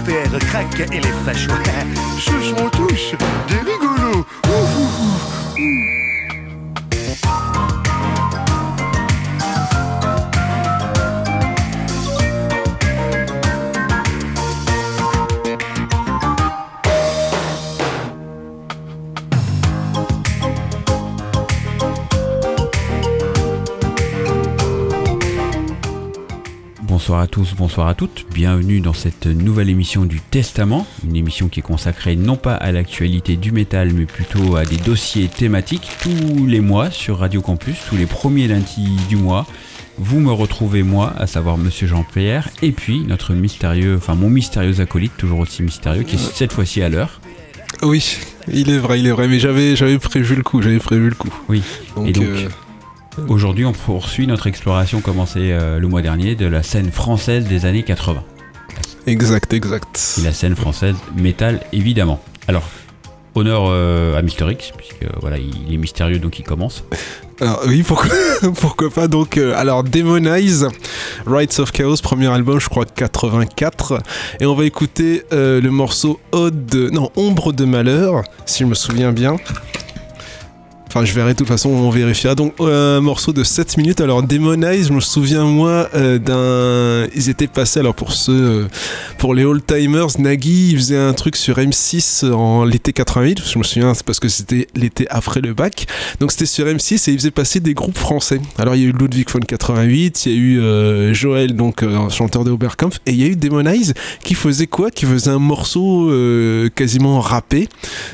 père craque et les fachos. Ce sont tous des rigolos. Bonsoir à tous, bonsoir à toutes, bienvenue dans cette nouvelle émission du Testament, une émission qui est consacrée non pas à l'actualité du métal mais plutôt à des dossiers thématiques tous les mois sur Radio Campus, tous les premiers lundis du mois. Vous me retrouvez moi, à savoir Monsieur Jean-Pierre, et puis notre mon mystérieux acolyte, toujours aussi mystérieux, qui est cette fois-ci à l'heure. Oui, il est vrai, mais j'avais prévu le coup. Oui, et donc... Aujourd'hui, on poursuit notre exploration commencée le mois dernier de la scène française des années 80. Exact. Et la scène française métal, évidemment. Alors, honneur à Mister X, puisque voilà, il est mystérieux, donc il commence. Alors oui, pourquoi pas. Donc, alors Demonize, Rites of Chaos, premier album, je crois 84. Et on va écouter le morceau Ombre de Malheur, si je me souviens bien. Enfin, je verrai, de toute façon, on vérifiera. Donc, un morceau de 7 minutes. Alors, Demonize, je me souviens, moi, ils étaient passés, alors pour les old-timers, Nagui, il faisait un truc sur M6 en l'été 88. Je me souviens, c'est parce que c'était l'été après le bac. Donc, c'était sur M6 et il faisait passer des groupes français. Alors, il y a eu Ludwig von 88, il y a eu Joël, donc, chanteur de Oberkampf, et il y a eu Demonize qui faisait quoi? Qui faisait un morceau quasiment rappé.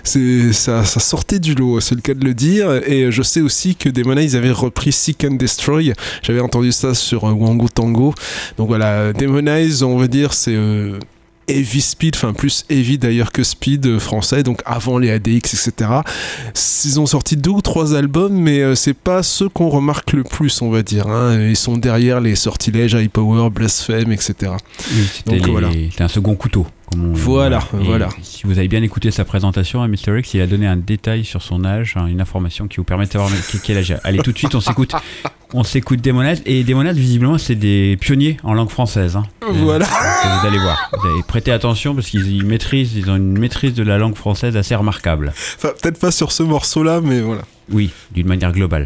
Ça sortait du lot, c'est le cas de le dire. Et je sais aussi que Demonize avait repris Seek and Destroy. J'avais entendu ça sur Wango Tango. Donc voilà, Demonize, on va dire, c'est heavy speed, enfin plus heavy d'ailleurs que speed français, donc avant les ADX, etc. Ils ont sorti 2 ou 3 albums, mais c'est pas ceux qu'on remarque le plus, on va dire. Hein. Ils sont derrière les sortilèges, High Power, Blasphème, etc. Oui, c'était un second couteau. Voilà. Si vous avez bien écouté sa présentation à Mr. X, il a donné un détail sur son âge, une information qui vous permet de savoir quel âge il a. Allez, tout de suite, on s'écoute Demonize. Et Demonize, visiblement, c'est des pionniers en langue française. Hein. Voilà. Vous allez voir. Vous allez prêter attention parce qu'ils ont une maîtrise de la langue française assez remarquable. Enfin, peut-être pas sur ce morceau-là, mais voilà. Oui, d'une manière globale.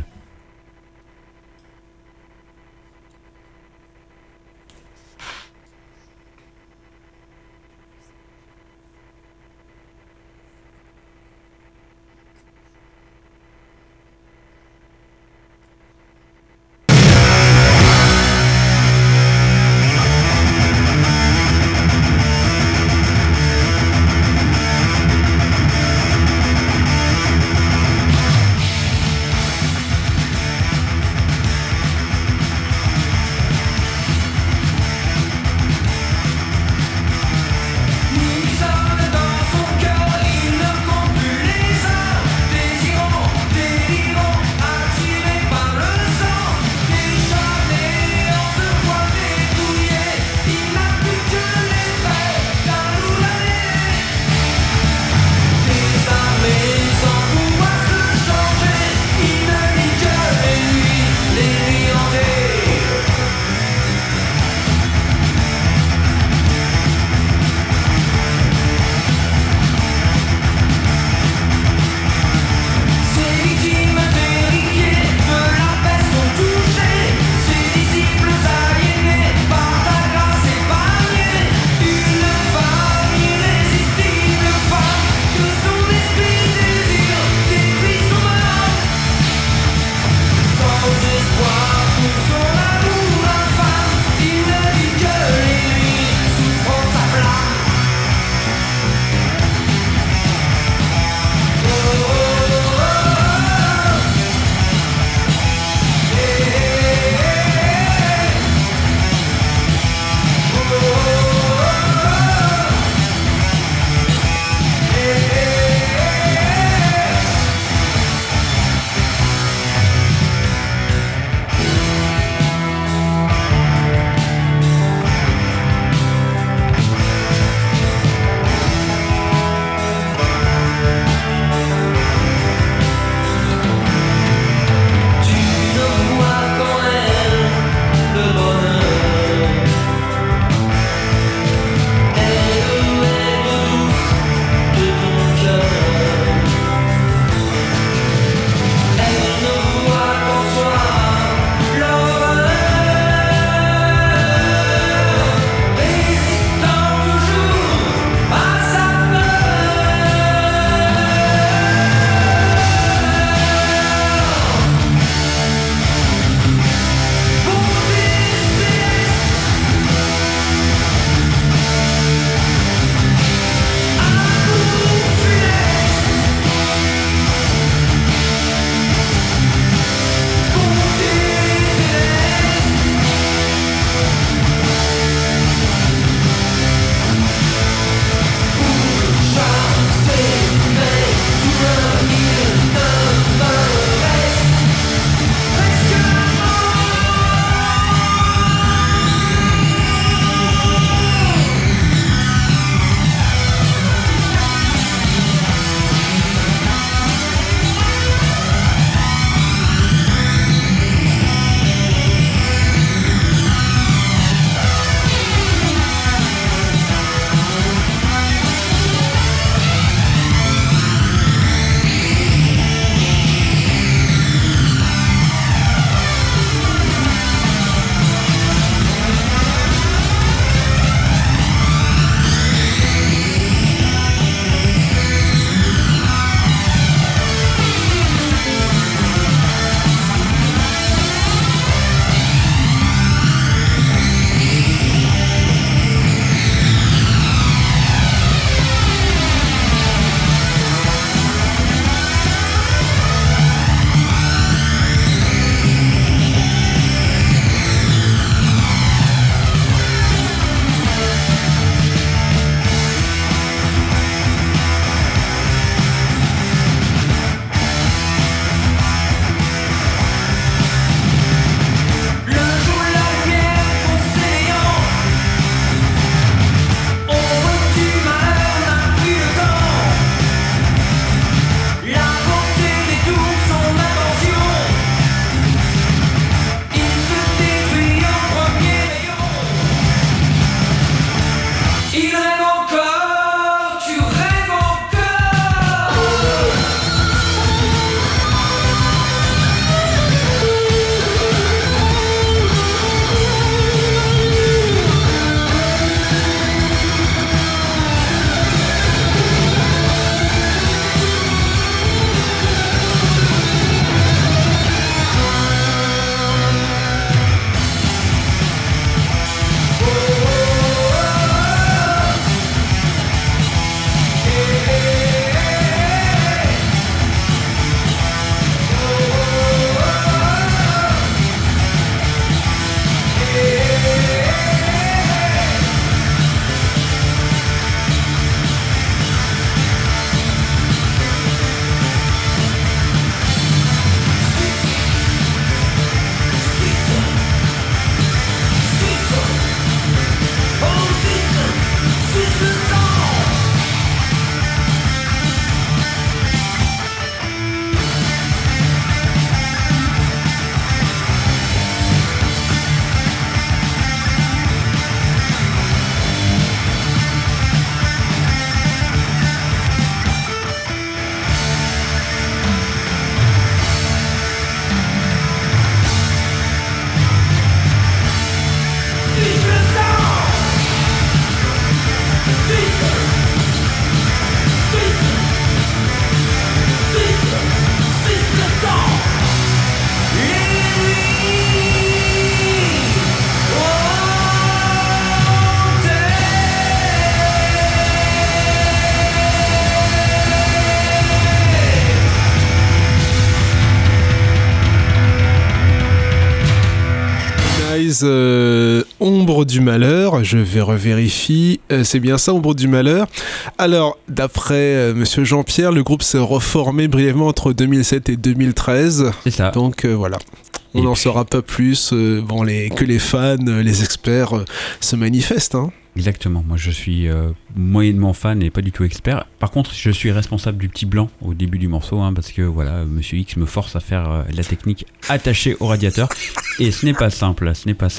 Noise, Ombre du Malheur, je vais revérifier, c'est bien ça, Ombre du Malheur. Alors, d'après Monsieur Jean-Pierre, le groupe s'est reformé brièvement entre 2007 et 2013. C'est ça. Donc voilà. On n'en saura pas plus, que les fans, les experts se manifestent. Hein. Exactement, moi je suis moyennement fan et pas du tout expert. Par contre, je suis responsable du petit blanc au début du morceau, parce que voilà, Monsieur X me force à faire la technique attachée au radiateur. Et ce n'est pas simple,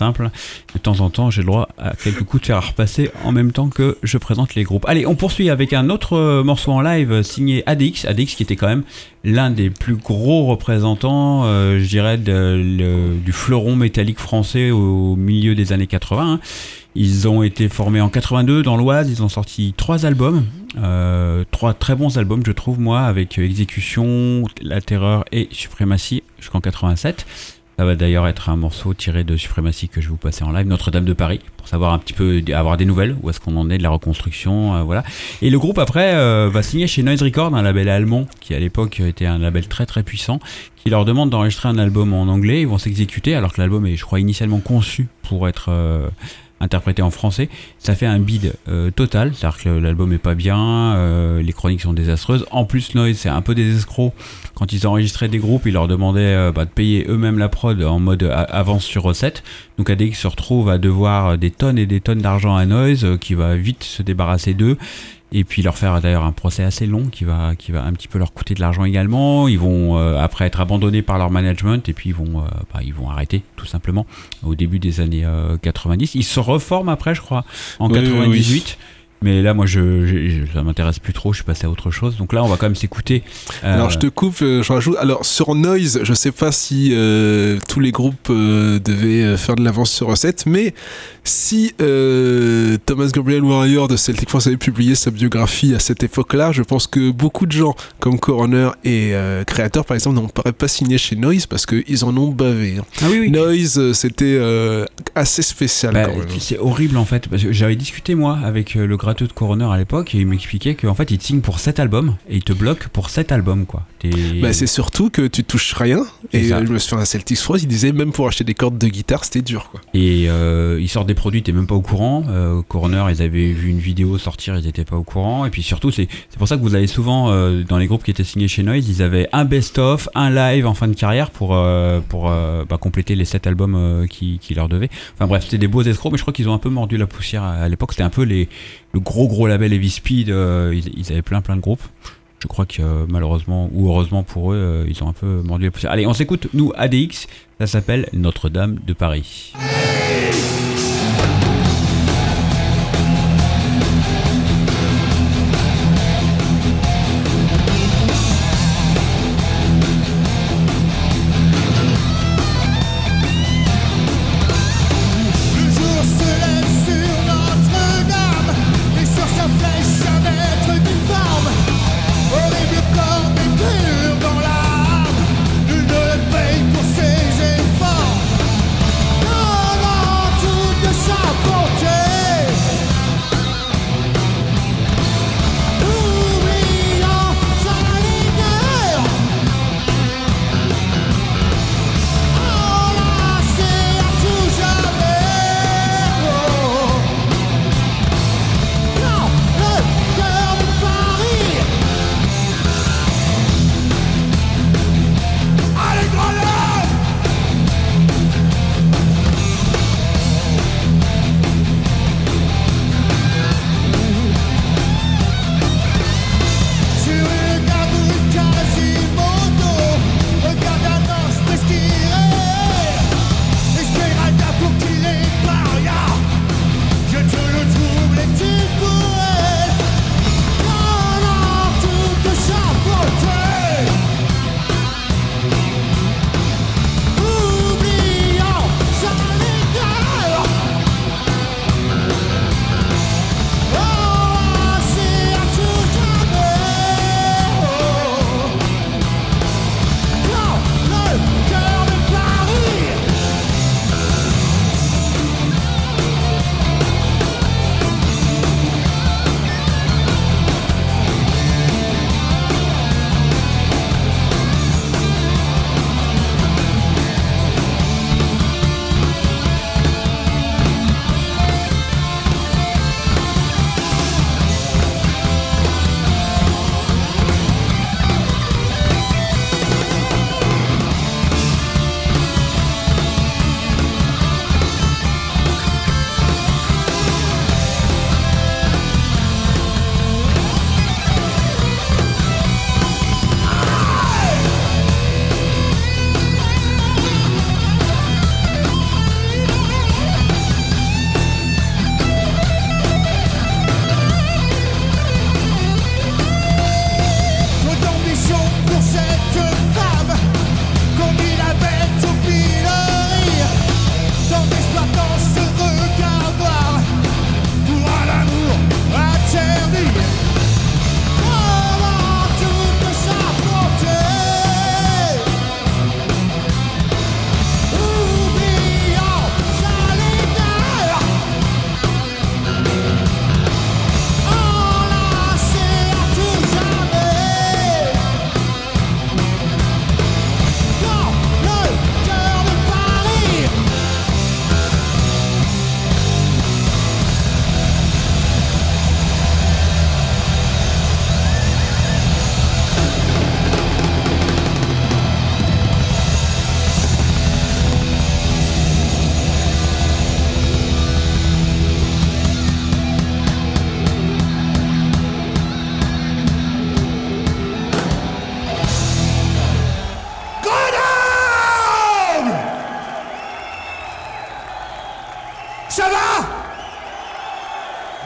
De temps en temps, j'ai le droit à quelques coups de fer à repasser en même temps que je présente les groupes. Allez, on poursuit avec un autre morceau en live signé ADX. ADX qui était quand même l'un des plus gros représentants, je dirais, du fleuron métallique français au milieu des années 80. Hein. Ils ont été formés en 82 dans l'Oise, ils ont sorti 3 albums, 3 très bons albums je trouve moi, avec Exécution, La Terreur et Suprématie jusqu'en 87. Ça va d'ailleurs être un morceau tiré de Suprématie que je vais vous passer en live, Notre-Dame de Paris, pour savoir un petit peu, avoir des nouvelles, où est-ce qu'on en est de la reconstruction, voilà. Et le groupe après va signer chez Noise Records, un label allemand qui à l'époque était un label très très puissant, qui leur demande d'enregistrer un album en anglais. Ils vont s'exécuter alors que l'album est, je crois, initialement conçu pour être interprété en français. Ça fait un bide total, c'est-à-dire que l'album est pas bien, les chroniques sont désastreuses. En plus, Noise, c'est un peu des escrocs. Quand ils enregistraient des groupes, ils leur demandaient de payer eux-mêmes la prod en mode avance sur recette. Donc ADX se retrouve à devoir des tonnes et des tonnes d'argent à Noise, qui va vite se débarrasser d'eux. Et puis leur faire d'ailleurs un procès assez long qui va un petit peu leur coûter de l'argent également. Ils vont après être abandonnés par leur management et puis ils vont arrêter tout simplement au début des années 90. Ils se reforment après, je crois, en 98. Oui. Mais là, moi, ça m'intéresse plus trop. Je suis passé à autre chose. Donc là, on va quand même s'écouter. Alors, je te coupe. Je rajoute. Alors, sur Noise, je sais pas si tous les groupes devaient faire de l'avance sur recette, mais si Thomas Gabriel Warrior de Celtic Frost avait publié sa biographie à cette époque-là, je pense que beaucoup de gens, comme Coroner et Creator, par exemple, n'auraient pas signé chez Noise parce qu'ils en ont bavé. Hein. Ah oui, oui. Noise, c'était assez spécial. Quand même. C'est horrible en fait, parce que j'avais discuté moi avec le gratteux de Coroner à l'époque et il m'expliquait qu'en fait il te signe pour 7 albums et il te bloque pour 7 albums quoi. C'est surtout que tu touches rien. Et je me suis fait un Celtic Frost, il disait même pour acheter des cordes de guitare c'était dur quoi. Et ils sortent des produits, t'es même pas au courant. Coroner, ils avaient vu une vidéo sortir, ils étaient pas au courant. Et puis surtout c'est pour ça que vous avez souvent dans les groupes qui étaient signés chez Noise, ils avaient un best-of, un live en fin de carrière pour compléter les 7 albums qui leur devaient. Enfin bref, c'était des beaux escrocs, mais je crois qu'ils ont un peu mordu la poussière à l'époque. C'était un peu le gros label Heavy Speed, ils avaient plein de groupes. Je crois que malheureusement ou heureusement pour eux, ils ont un peu mordu la poussière. Allez, on s'écoute, nous, ADX, ça s'appelle Notre-Dame de Paris. Pour ses efforts, dans tout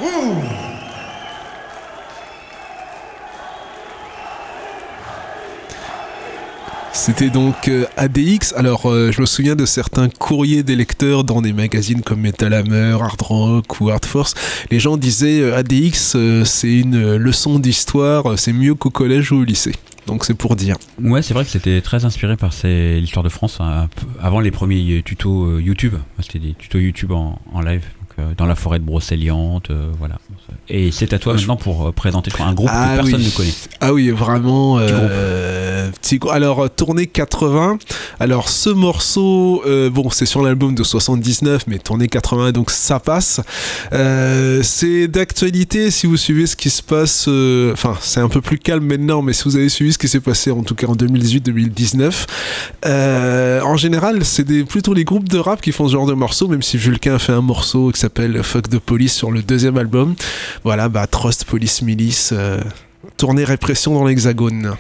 C'était donc ADX. Alors, je me souviens de certains courriers des lecteurs dans des magazines comme Metal Hammer, Hard Rock ou Hard Force. Les gens disaient ADX, c'est une leçon d'histoire, c'est mieux qu'au collège ou au lycée. Donc c'est pour dire. Ouais, c'est vrai que c'était très inspiré par l'histoire de France avant les premiers tutos YouTube. C'était des tutos YouTube en live. Dans la forêt de Brocéliande, voilà. Et c'est à toi maintenant pour présenter un groupe que personne ne connaît. Ah oui, vraiment. Alors, tournée 80. Alors, ce morceau, bon, c'est sur l'album de 79, mais tournée 80, donc ça passe. C'est d'actualité si vous suivez ce qui se passe. Enfin, c'est un peu plus calme maintenant, mais si vous avez suivi ce qui s'est passé, en tout cas en 2018-2019, en général, c'est plutôt les groupes de rap qui font ce genre de morceaux, même si Vulcain a fait un morceau qui s'appelle Fuck the Police sur le deuxième album. Voilà, Trust, Police, Milice, tournée répression dans l'Hexagone.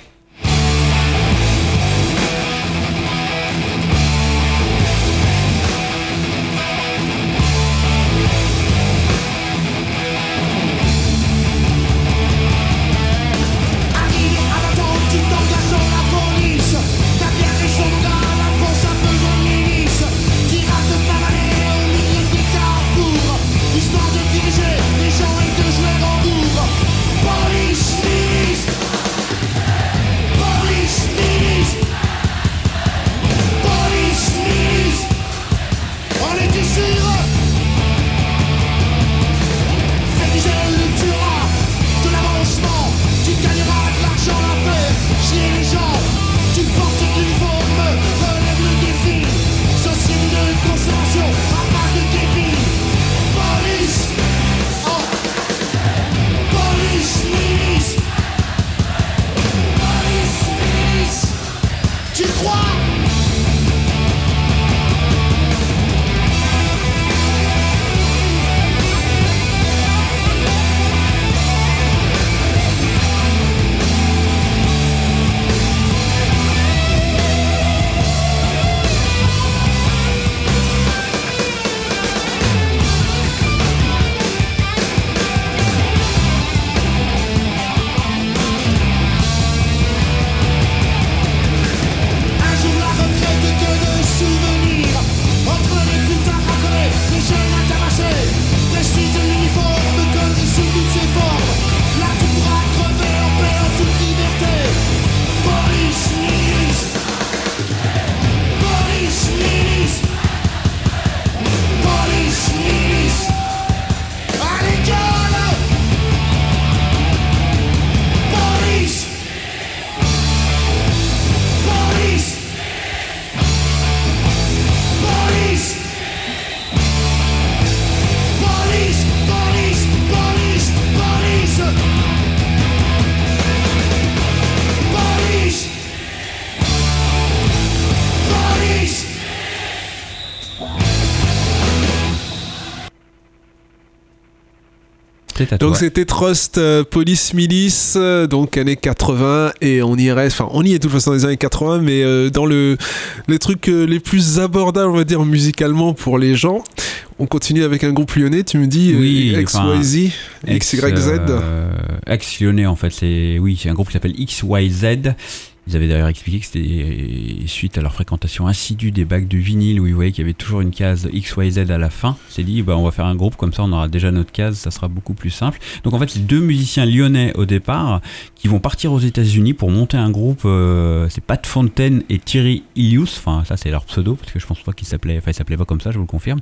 Donc c'était Trust, Police, Milice, donc années 80, et on y reste, enfin on y est de toute façon dans les années 80, mais dans les trucs les plus abordables, on va dire, musicalement pour les gens. On continue avec un groupe lyonnais, tu me dis, oui, XYZ, XYZ. Ex-lyonnais en fait, c'est un groupe qui s'appelle XYZ. Ils avaient d'ailleurs expliqué que c'était suite à leur fréquentation assidue des bacs de vinyle où ils voyaient qu'il y avait toujours une case XYZ à la fin. On s'est dit, on va faire un groupe comme ça, on aura déjà notre case, ça sera beaucoup plus simple. Donc en fait, c'est deux musiciens lyonnais au départ qui vont partir aux États-Unis pour monter un groupe. C'est Pat Fontaine et Thierry Ilius. Enfin, ça c'est leur pseudo parce que je pense pas qu'ils s'appelaient pas comme ça, je vous le confirme.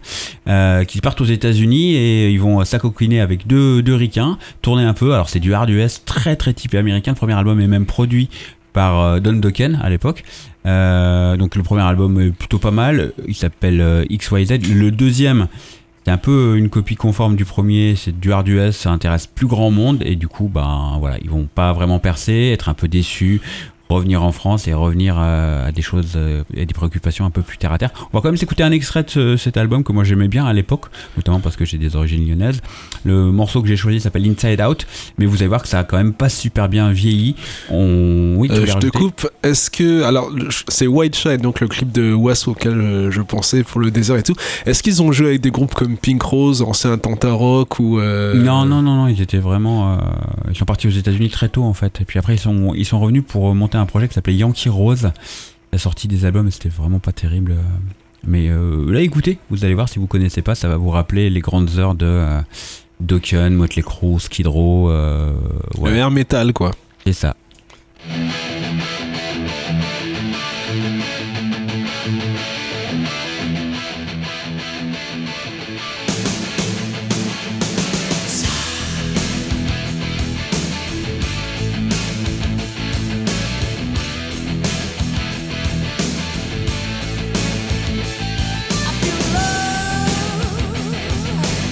Qui partent aux États-Unis et ils vont s'acoquiner avec deux ricains, tourner un peu. Alors c'est du hard US très très typé américain. Le premier album est même produit par Don Dokken à l'époque. Donc le premier album est plutôt pas mal, il s'appelle XYZ. Le deuxième, c'est un peu une copie conforme du premier, c'est du hard US, ça intéresse plus grand monde et du coup voilà, ils vont pas vraiment percer, être un peu déçus, revenir en France et revenir à des choses, à des préoccupations un peu plus terre à terre. On va quand même s'écouter un extrait de cet album que moi j'aimais bien à l'époque, notamment parce que j'ai des origines lyonnaises. Le morceau que j'ai choisi s'appelle Inside Out, mais vous allez voir que ça a quand même pas super bien vieilli. Oui, je te coupe. Est-ce que, alors c'est White Shine, donc le clip de Was auquel je pensais pour le désert et tout. Est-ce qu'ils ont joué avec des groupes comme Pink Rose, ancien Tanta Rock ou Non, ils étaient vraiment ils sont partis aux États-Unis très tôt en fait, et puis après ils sont revenus pour monter un projet qui s'appelait Yankee Rose. La sortie des albums, c'était vraiment pas terrible, mais là écoutez, vous allez voir, si vous connaissez pas, ça va vous rappeler les grandes heures de Dokken, Motley Crue, Skid Row, le air metal quoi. C'est ça.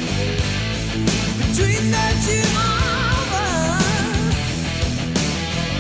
Between the two of us,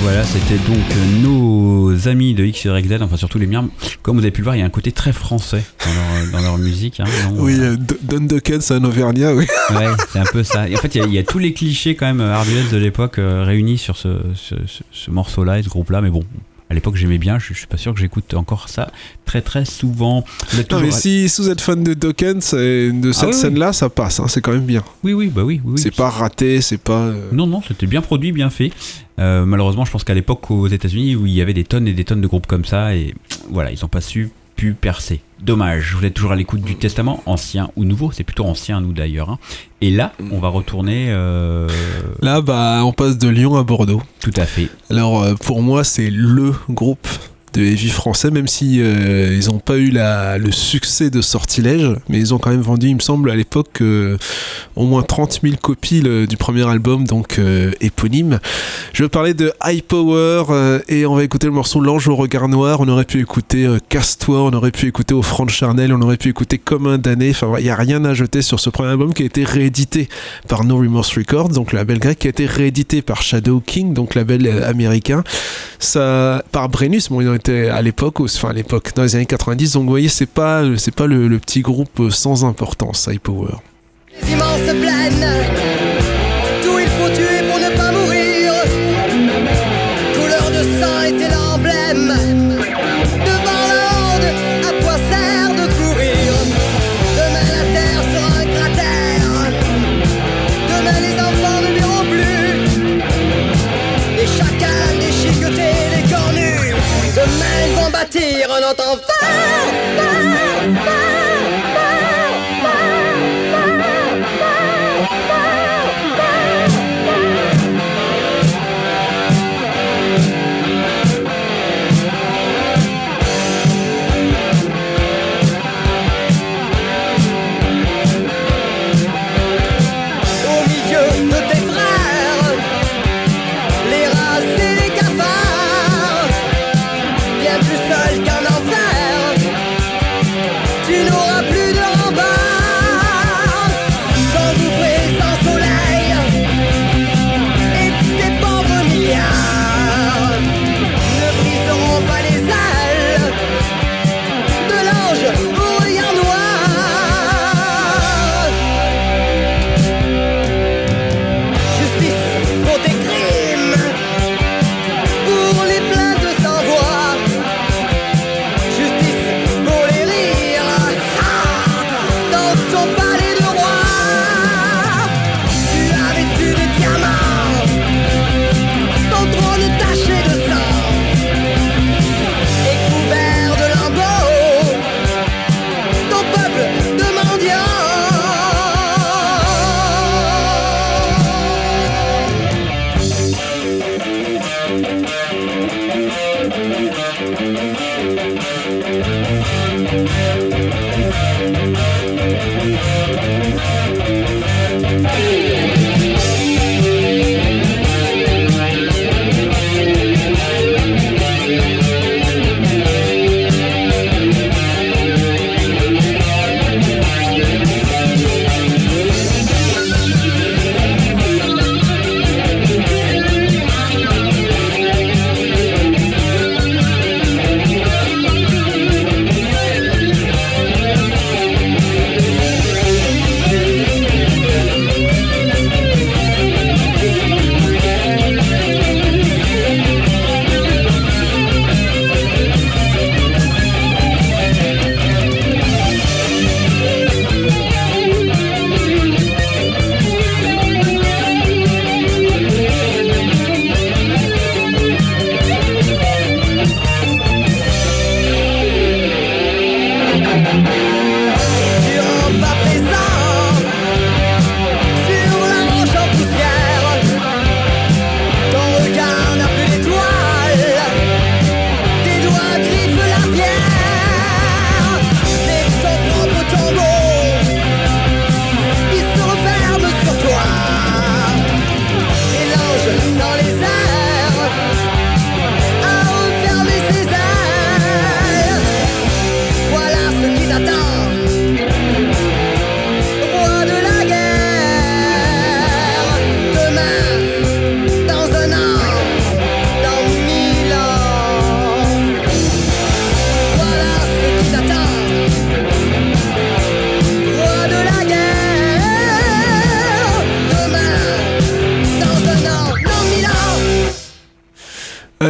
voilà, c'était donc nos amis de XYZ, enfin surtout les miens. Comme vous avez pu le voir, il y a un côté très français dans leur musique. Hein, non, oui, Don Dokken, c'est un Auvergnat, oui. Ouais, c'est un peu ça. Et en fait, il y a tous les clichés quand même hard US de l'époque réunis sur ce morceau-là et ce groupe-là, mais bon. À l'époque, j'aimais bien, je suis pas sûr que j'écoute encore ça très très souvent. Non, mais si vous êtes fan de Dokken, de cette scène-là, ça passe, hein, c'est quand même bien. Oui. C'est pas raté, c'est pas... Non, c'était bien produit, bien fait. Malheureusement, je pense qu'à l'époque, aux États-Unis, où il y avait des tonnes et des tonnes de groupes comme ça, et voilà, ils ont pas pu percer. Dommage, vous êtes toujours à l'écoute du Testament, ancien ou nouveau, c'est plutôt ancien nous d'ailleurs. Hein. Et là, on va retourner... Là, on passe de Lyon à Bordeaux. Tout à fait. Alors, pour moi, c'est le groupe de heavy français, même si ils n'ont pas eu le succès de Sortilège, mais ils ont quand même vendu, il me semble, à l'époque, au moins 30 000 copies du premier album, donc éponyme. Je veux parler de High Power, et on va écouter le morceau L'Ange au regard noir. On aurait pu écouter Casse-toi, on aurait pu écouter Offrande charnelle, on aurait pu écouter Comme un damné. Enfin, il n'y a rien à jeter sur ce premier album qui a été réédité par No Remorse Records, donc le label grec, qui a été réédité par Shadow King, donc label américain. Ça, par Brennus, bon, ils ont été à l'époque, dans les années 90, donc vous voyez, c'est pas le petit groupe sans importance, High Power. Les immenses plaines, tout il faut tuer pour ne pas mourir. Couleur de sang était l'emblème. Devant la horde, à quoi sert de courir? Demain la terre sera un cratère. Demain les enfants ne verront plus. Et chacun déchiqueté les corps nus. Demain ils vont bâtir un autre enfer.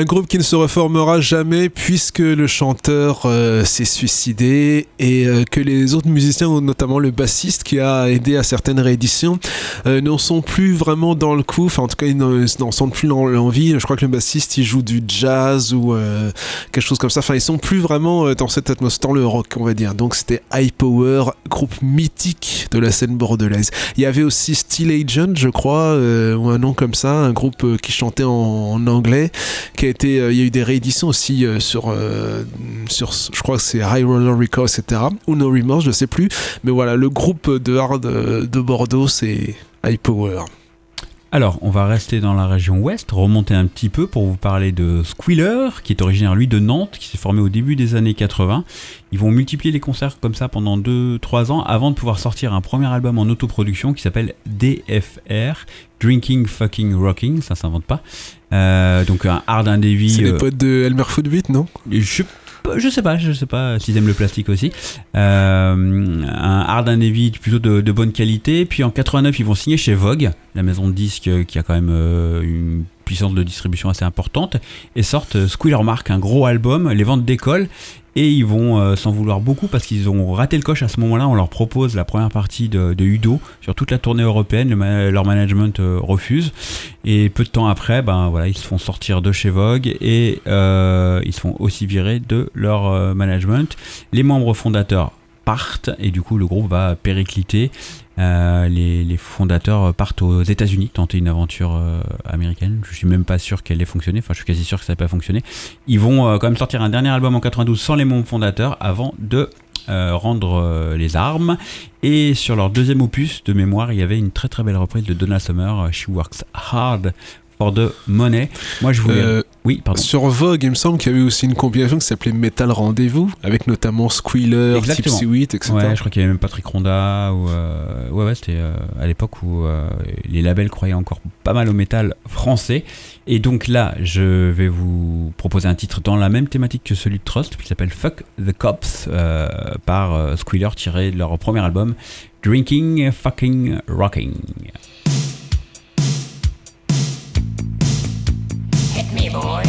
Un groupe qui ne se reformera jamais puisque le chanteur s'est suicidé et que les autres musiciens, notamment le bassiste qui a aidé à certaines rééditions, n'en sont plus vraiment dans le coup. Enfin, en tout cas, ils n'en sont plus dans l'envie. Je crois que le bassiste, il joue du jazz ou quelque chose comme ça. Enfin, ils sont plus vraiment dans cette atmosphère, dans le rock, on va dire. Donc, c'était High Power, groupe mythique de la scène bordelaise. Il y avait aussi Steel Agent, je crois, ou un nom comme ça, un groupe qui chantait en anglais, qui a été, il y a eu des rééditions aussi sur, je crois que c'est High Roller Records, etc. Ou No Remorse, je sais plus. Mais voilà, le groupe de hard de Bordeaux, c'est High Power. Alors, on va rester dans la région ouest, remonter un petit peu pour vous parler de Squealer, qui est originaire, lui, de Nantes, qui s'est formé au début des années 80. Ils vont multiplier les concerts comme ça pendant 2-3 ans avant de pouvoir sortir un premier album en autoproduction qui s'appelle DFR, Drinking Fucking Rocking, ça s'invente pas. Donc un Hard and Heavy. C'est les potes de Elmer Footbeat, non ? Je sais pas s'ils aiment le plastique aussi. Un Hard and Heavy plutôt de bonne qualité. Puis en 89, ils vont signer chez Vogue, la maison de disques qui a quand même une puissance de distribution assez importante, et sortent Squealer Mark, un gros album. Les ventes décollent et ils vont s'en vouloir beaucoup parce qu'ils ont raté le coche à ce moment-là. On leur propose la première partie de Udo sur toute la tournée européenne. Leur management refuse, et peu de temps après, voilà, ils se font sortir de chez Vogue et ils se font aussi virer de leur management. Les membres fondateurs partent et du coup le groupe va péricliter. Les fondateurs partent aux États-Unis tenter une aventure américaine. Je suis même pas sûr qu'elle ait fonctionné. Enfin, je suis quasi sûr que ça n'a pas fonctionné. Ils vont quand même sortir un dernier album en 92 sans les membres fondateurs avant de rendre les armes. Et sur leur deuxième opus, de mémoire, il y avait une très très belle reprise de Donna Summer, She Works Hard for the Money. Moi, je voulais... Oui, pardon. Sur Vogue, il me semble qu'il y avait aussi une compilation qui s'appelait Metal Rendez-vous, avec notamment Squealer, Tipsy Wheat, etc. Ouais, je crois qu'il y avait même Patrick Ronda. Ouais, c'était à l'époque où les labels croyaient encore pas mal au métal français. Et donc là, je vais vous proposer un titre dans la même thématique que celui de Trust, qui s'appelle Fuck the Cops, par Squealer, tiré de leur premier album, Drinking Fucking Rocking. Boy.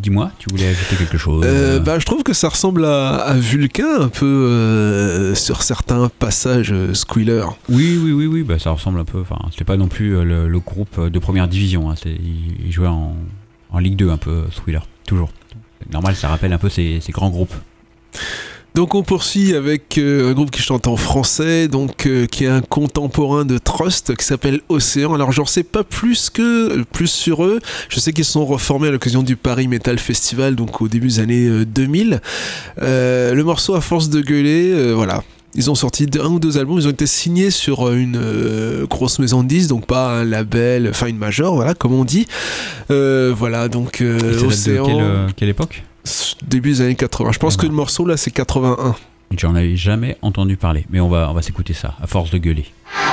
Dis-moi, tu voulais ajouter quelque chose Je trouve que ça ressemble à Vulcain un peu sur certains passages Squealer. Oui, bah, ça ressemble un peu. Enfin, c'était pas non plus le groupe de première division. Hein, ils jouaient en Ligue 2 un peu, Squealer, toujours. Normal, ça rappelle un peu ces grands groupes. Donc on poursuit avec un groupe qui chante en français, donc qui est un contemporain de Trust, qui s'appelle Océan. Alors j'en sais pas plus sur eux. Je sais qu'ils se sont reformés à l'occasion du Paris Metal Festival, donc au début des années 2000. Le morceau À force de gueuler, voilà. Ils ont sorti un ou deux albums, ils ont été signés sur une grosse maison de disques, donc pas un label, enfin une major, voilà, comme on dit. Voilà, donc Océan. De quelle époque ? Début des années 80. Je pense que le morceau là c'est 81. J'en avais jamais entendu parler, mais on va s'écouter ça, à force de gueuler.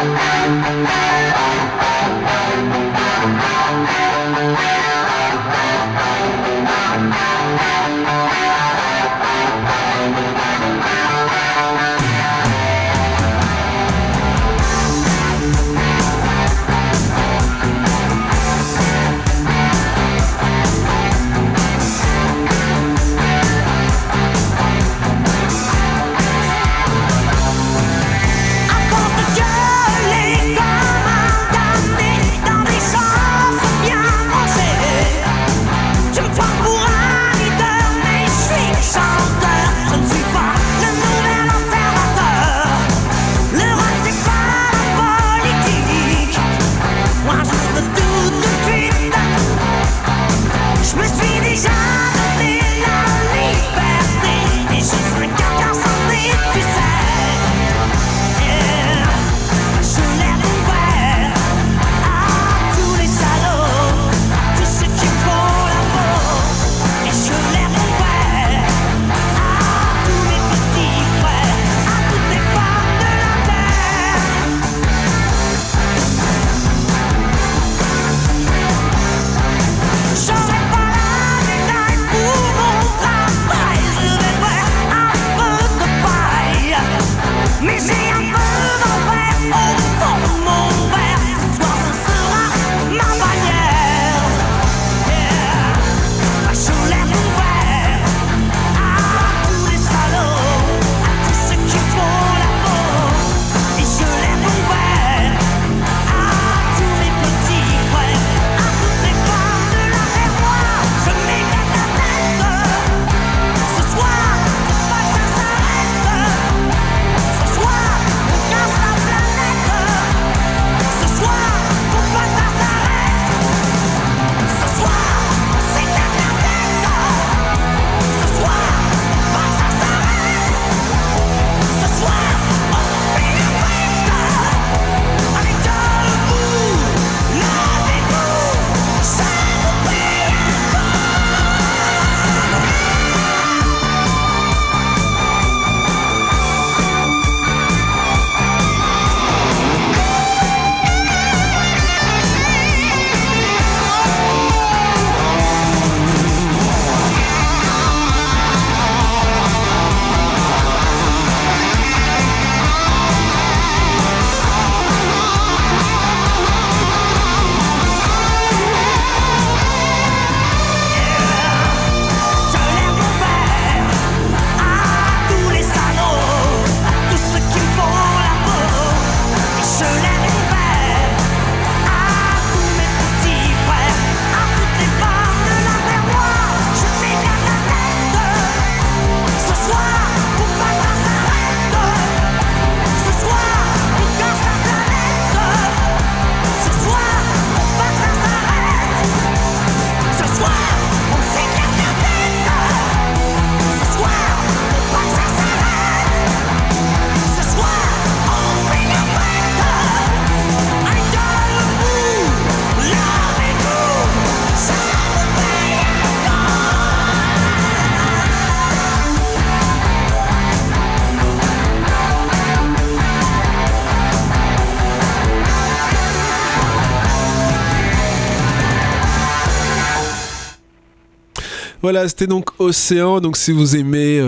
Voilà, c'était donc Océan. Donc si vous aimez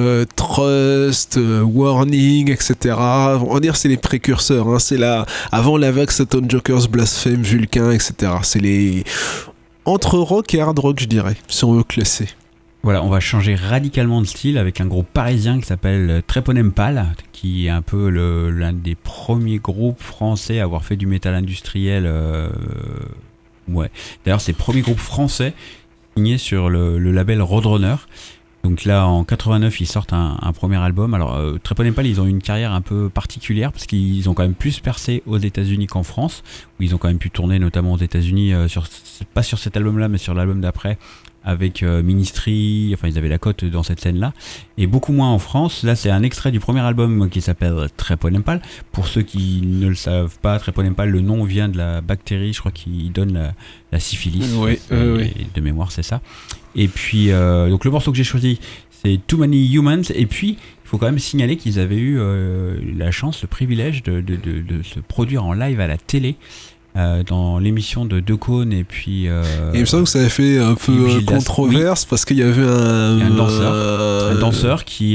Trust, Warning, etc., on va dire c'est les précurseurs. Hein, c'est là avant la vague Satan Jokers, Blasphème, Vulcain, etc. C'est les entre rock et hard rock, je dirais, si on veut classer. Voilà, on va changer radicalement de style avec un groupe parisien qui s'appelle Treponempal, qui est un peu l'un des premiers groupes français à avoir fait du métal industriel. Ouais. D'ailleurs, c'est le premier groupe français signé sur le label Roadrunner. Donc là, en 89, ils sortent un premier album. Alors, Treponempal, ils ont eu une carrière un peu particulière parce qu'ils ont quand même plus percé aux États-Unis qu'en France, où ils ont quand même pu tourner, notamment aux États-Unis, pas sur cet album-là, mais sur l'album d'après, avec Ministry. Enfin, ils avaient la cote dans cette scène-là, et beaucoup moins en France. Là, c'est un extrait du premier album qui s'appelle Treponempal. Pour ceux qui ne le savent pas, Treponempal, le nom vient de la bactérie, je crois, qui donne la syphilis. Oui. De mémoire, c'est ça. Et puis, donc le morceau que j'ai choisi, c'est Too Many Humans. Et puis, il faut quand même signaler qu'ils avaient eu la chance, le privilège de se produire en live à la télé. Dans l'émission de Decaune et puis et il me semble que ça avait fait un peu controverse, parce qu'il y avait un danseur qui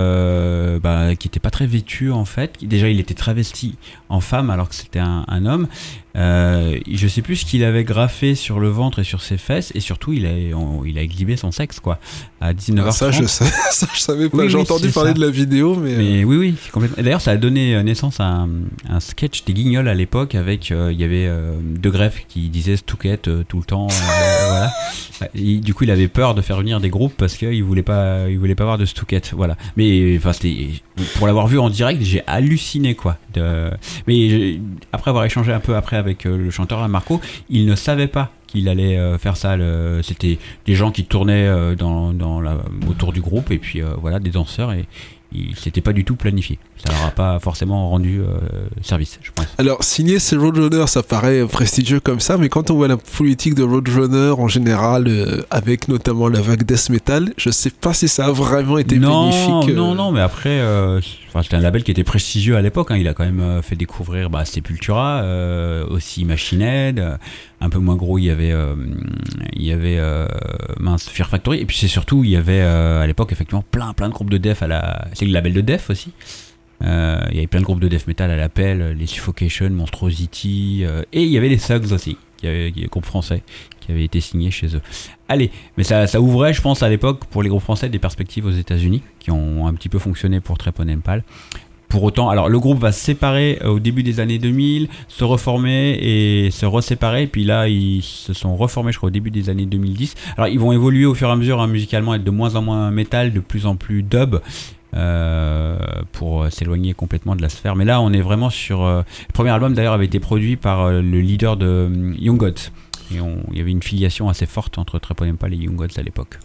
était pas très vêtu en fait. Déjà, il était travesti en femme alors que c'était un homme. Je sais plus ce qu'il avait graffé sur le ventre et sur ses fesses, et surtout il a exhibé son sexe quoi à 19h30. Ça je savais pas. Oui, j'ai entendu parler de la vidéo, mais oui, c'est complètement. D'ailleurs, ça a donné naissance à un sketch des Guignols à l'époque avec il y avait De Greff qui disait Stouquette tout le temps. Voilà. Du coup, il avait peur de faire venir des groupes parce qu'il voulait pas avoir de Stouquette. Voilà. Mais enfin, pour l'avoir vu en direct, j'ai halluciné quoi. Mais après avoir échangé un peu après avec le chanteur Marco, il ne savait pas qu'il allait faire ça. C'était des gens qui tournaient autour du groupe, et puis voilà, des danseurs, et c'était pas du tout planifié. Ça leur a pas forcément rendu service, je pense. Alors, signer ces Roadrunners, ça paraît prestigieux comme ça, mais quand on voit la politique de Roadrunner en général, avec notamment la vague death metal, je sais pas si ça a vraiment été bénéfique. Non, mais après, c'était un label qui était prestigieux à l'époque. Hein. Il a quand même fait découvrir Sepultura, aussi Machine Head. Un peu moins gros, il y avait Fear Factory, et puis c'est surtout, il y avait à l'époque effectivement plein de groupes de death c'est le label de death aussi. Il y avait plein de groupes de death metal à l'appel, les Suffocation, Monstrosity, et il y avait les Thugs aussi, qui est un groupe français qui avait été signé chez eux. Allez, mais ça ouvrait, je pense, à l'époque pour les groupes français des perspectives aux États-Unis qui ont un petit peu fonctionné pour Treponempal. Pour autant, alors le groupe va se séparer au début des années 2000, se reformer et se reséparer, puis là ils se sont reformés, je crois, au début des années 2010. Alors ils vont évoluer au fur et à mesure, musicalement, être de moins en moins métal, de plus en plus dub, pour s'éloigner complètement de la sphère. Mais là on est vraiment sur... le premier album d'ailleurs avait été produit par le leader de Young Gods, et il y avait une filiation assez forte entre Treponempal et Young Gods à l'époque.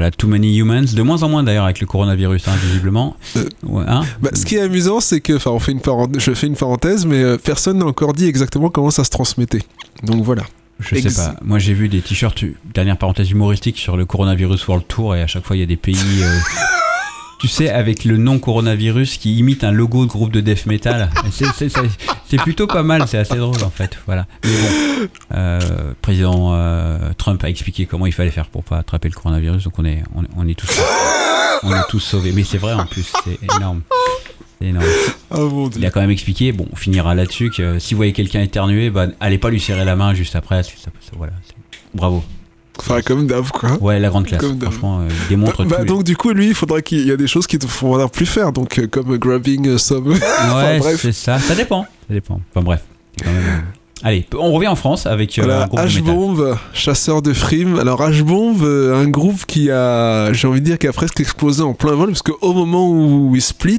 Voilà, Too Many Humans, de moins en moins d'ailleurs avec le coronavirus, visiblement. Ouais, ce qui est amusant, c'est que, enfin, je fais une parenthèse, mais personne n'a encore dit exactement comment ça se transmettait. Donc voilà. Je sais pas. Moi, j'ai vu des t-shirts, dernière parenthèse humoristique, sur le Coronavirus World Tour, et à chaque fois, il y a des pays, tu sais, avec le nom coronavirus qui imite un logo de groupe de death metal. C'est plutôt pas mal, c'est assez drôle en fait. Voilà. Mais bon, président Trump a expliqué comment il fallait faire pour pas attraper le coronavirus, donc on est tous sauvés. Mais c'est vrai en plus, c'est énorme. Oh, il a quand même expliqué, bon, on finira là-dessus, que si vous voyez quelqu'un éternuer, allez pas lui serrer la main juste après. Voilà, bravo. Enfin, comme d'hab, quoi. Ouais, la grande classe. Franchement, il démontre tout. Donc, du coup, lui, il faudra qu'il y a des choses qu'il ne faudra plus faire. Donc, comme grabbing some. Ouais, enfin, bref. C'est ça. Ça dépend. Enfin, bref. Allez, on revient en France avec un groupe H-Bomb, chasseur de frimes. Alors H-Bomb, un groupe qui a, j'ai envie de dire, qui a presque explosé en plein vol, parce qu'au moment où ils split,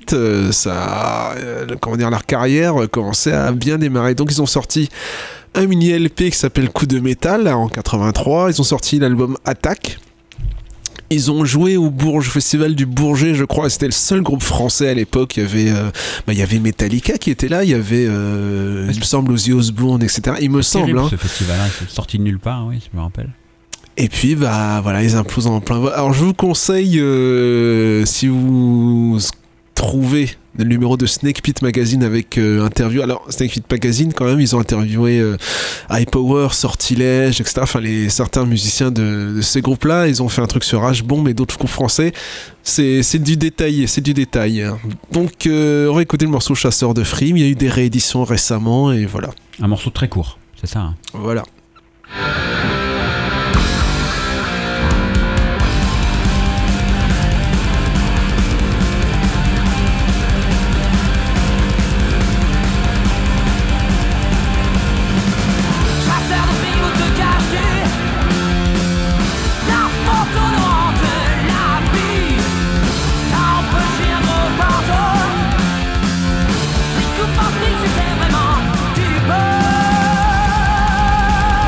leur carrière commençait à bien démarrer. Donc ils ont sorti un mini LP qui s'appelle Coup de métal en 83. Ils ont sorti l'album Attack. Ils ont joué au Festival du Bourget, je crois. C'était le seul groupe français à l'époque. Il y avait Metallica qui était là. Il y avait, il me semble, Ozzy Osbourne, etc. Il me semble. Ce festival-là, c'est sorti de nulle part, oui, je me rappelle. Et puis, voilà, ils implosent en plein vol. Alors, je vous conseille, si vous trouvez le numéro de Snake Pit Magazine avec interview. Alors, Snake Pit Magazine, quand même, ils ont interviewé High Power, Sortilège, etc. Enfin, certains musiciens de ces groupes-là, ils ont fait un truc sur H-Bomb et d'autres groupes français. C'est du détail, Donc, on va écouter le morceau Chasseur de Frimes. Il y a eu des rééditions récemment, et voilà. Un morceau très court, c'est ça, Voilà. C'était vraiment du beau.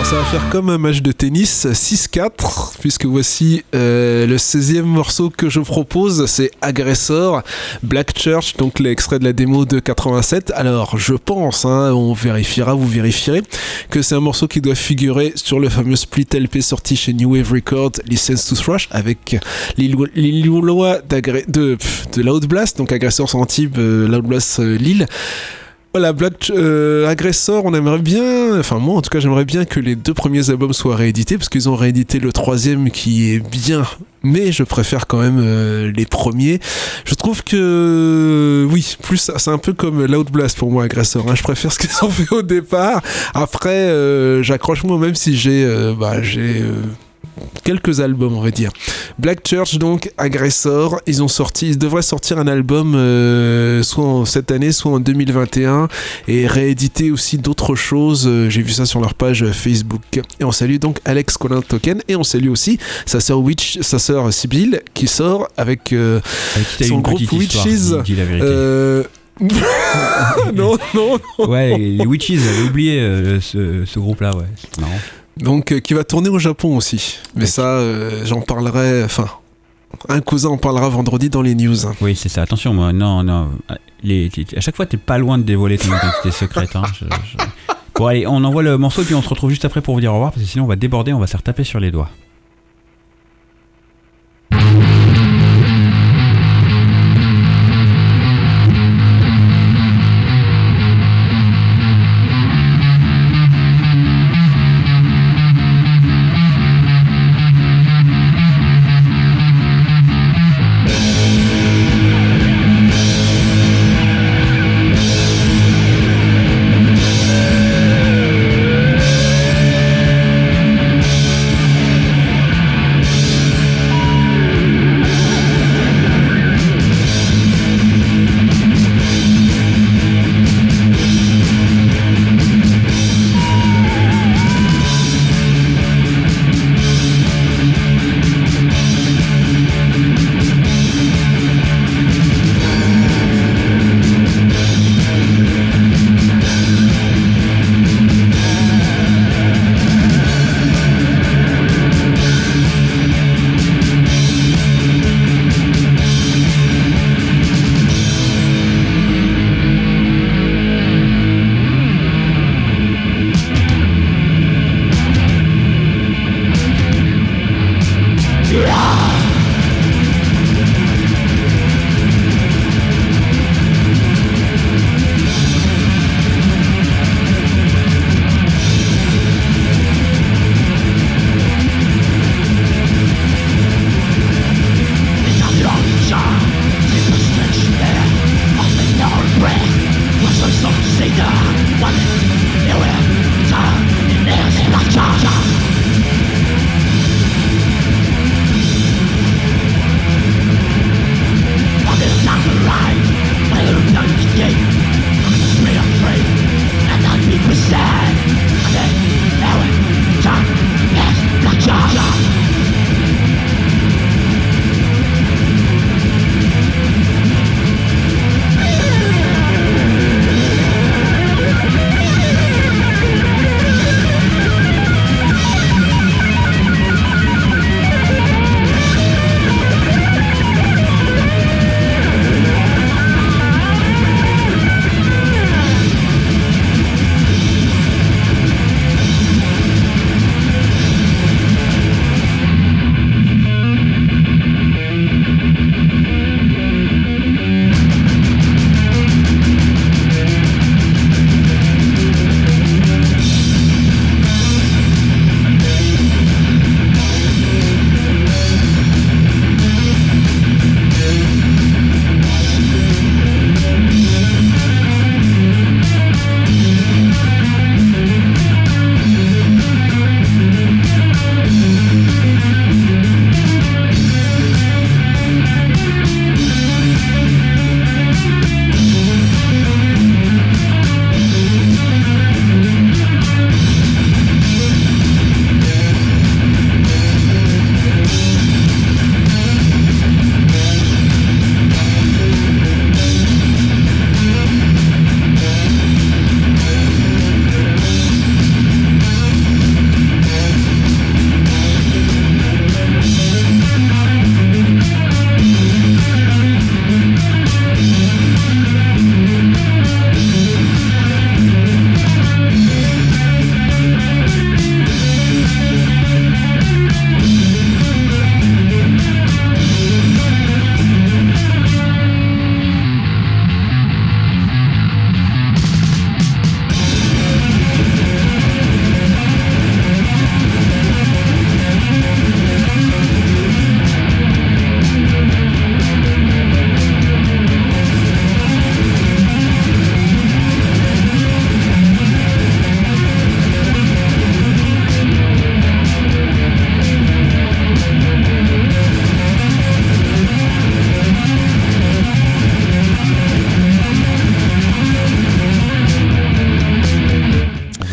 Ça va faire comme un match de tennis, 6-4, puisque voici le 16e morceau que je propose, c'est Aggressor, Black Church, donc l'extrait de la démo de 87. Alors je pense, on vérifiera, vous vérifierez, que c'est un morceau qui doit figurer sur le fameux split LP sorti chez New Wave Records, License to Thrash, avec les lois de Loud Blast, donc Aggressor Antibes, Loud Blast Lille. Voilà, Aggressor, on aimerait bien, enfin moi en tout cas j'aimerais bien que les 2 premiers albums soient réédités, parce qu'ils ont réédité le 3e qui est bien, mais je préfère quand même les premiers. Je trouve que oui, plus c'est un peu comme Loud Blast pour moi, Aggressor, je préfère ce qu'ils ont fait au départ. Après j'accroche moi même si j'ai quelques albums, on va dire. Black Church, donc, Aggressor, ils devraient sortir un album soit cette année, soit en 2021, et rééditer aussi d'autres choses. J'ai vu ça sur leur page Facebook. Et on salue donc Alex Colin Token, et on salue aussi sa sœur Sibylle, qui sort avec son groupe Witches. Dis la vérité. Non. Ouais, les Witches, j'avais oublié ce groupe-là, ouais. C'est marrant. Donc, qui va tourner au Japon aussi. Mais ça, j'en parlerai. Enfin, un cousin en parlera vendredi dans les news. Oui, c'est ça. Attention, moi, non. À chaque fois, t'es pas loin de dévoiler ton identité secrète. Bon, allez, on envoie le morceau et puis on se retrouve juste après pour vous dire au revoir, parce que sinon, on va déborder, on va se faire taper sur les doigts.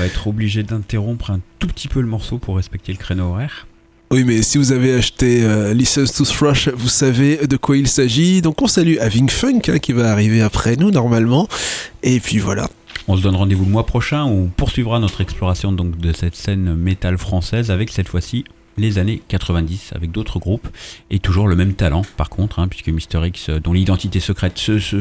va être obligé d'interrompre un tout petit peu le morceau pour respecter le créneau horaire. Oui, mais si vous avez acheté Listen to Thrush, vous savez de quoi il s'agit. Donc on salue Having Funk qui va arriver après nous normalement. Et puis voilà. On se donne rendez-vous le mois prochain où on poursuivra notre exploration donc, de cette scène métal française avec cette fois-ci les années 90 avec d'autres groupes et toujours le même talent par contre, puisque Mister X, dont l'identité secrète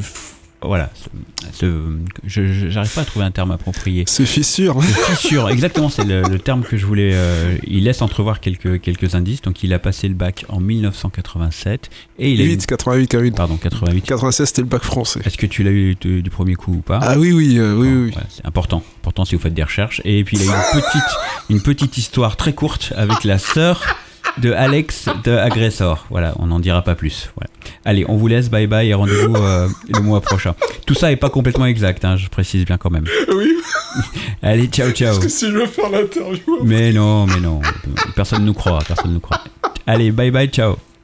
j'arrive pas à trouver un terme approprié. Se fissure. Fissure, exactement, c'est le terme que je voulais. Il laisse entrevoir quelques indices. Donc, il a passé le bac en 1987 et il a 88. Pardon, 88. 96, c'était le bac français. Est-ce que tu l'as eu du premier coup ou pas? Ah oui. Voilà, c'est important si vous faites des recherches. Et puis, il a une petite histoire très courte avec la sœur de Alex de Agressor. Voilà, on n'en dira pas plus. Voilà. Allez, on vous laisse, bye bye et rendez-vous le mois prochain. Tout ça est pas complètement exact, je précise bien quand même. Oui. Allez, ciao. Parce que si je veux faire l'interview. Mais non, personne nous croit. Allez, bye bye, ciao.